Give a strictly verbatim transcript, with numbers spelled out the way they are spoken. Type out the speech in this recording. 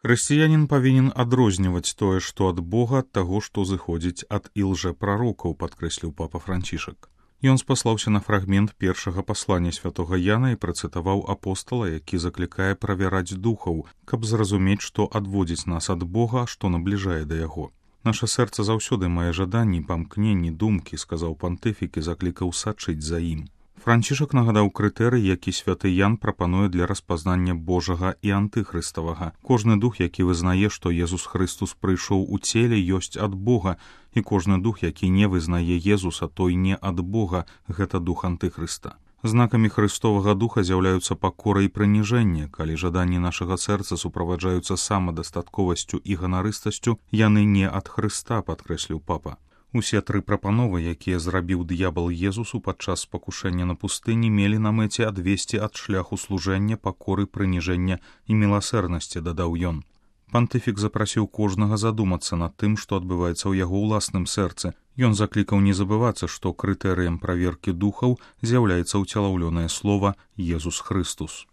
Хрысціянін павінен адрозніваць тое, што ад Бога, ад таго, што зыходзіць ад ілжэпрарокаў, падкрэсліў папа Францішак. Ён спаслаўся на фрагмент першага паслання святога Яна і працытаваў апостала, які заклікае правяраць духаў, каб зразумець, што адводзіць нас ад Бога, што набліжае да яго. Наша сэрца заўсёды мае жаданні, памкненні, думкі, сказаў пантыфік і заклікаў сачыць за ім. Францішак нагадаў крытэрый, які святы Ян прапануе для распазнання Божага і антыхрыставага. Кожны дух, які вызнае, што Езус Хрыстус прыйшоў у целе, ёсць ад Бога, і кожны дух, які не вызнае Езуса, той не ад Бога, гэта дух антыхрыста. Знакамі Христовага духа з'яўляюцца пакора і прыніжэнне. Калі жаданні нашага сэрца суправаджаюцца самадастатковасцю і ганарыстасцю, яны не ад Хрыста, падкрэсліў папа. Усе тры прапановы, якія зрабіў д'ябал Езусу падчас спакушэння на пустыні, мелі на мэце адвесці ад шляху служэння, пакоры, прыніжэння і міласэрнасці, дадаў ён. Пантыфік запрасіў кожнага задумацца над тым, што адбываецца ў яго ўласным сэрцы. Ён заклікаў не забывацца, што крытэрыем праверкі духаў з'яўляецца ўцелаўлёнае слова «Езус Хрыстус».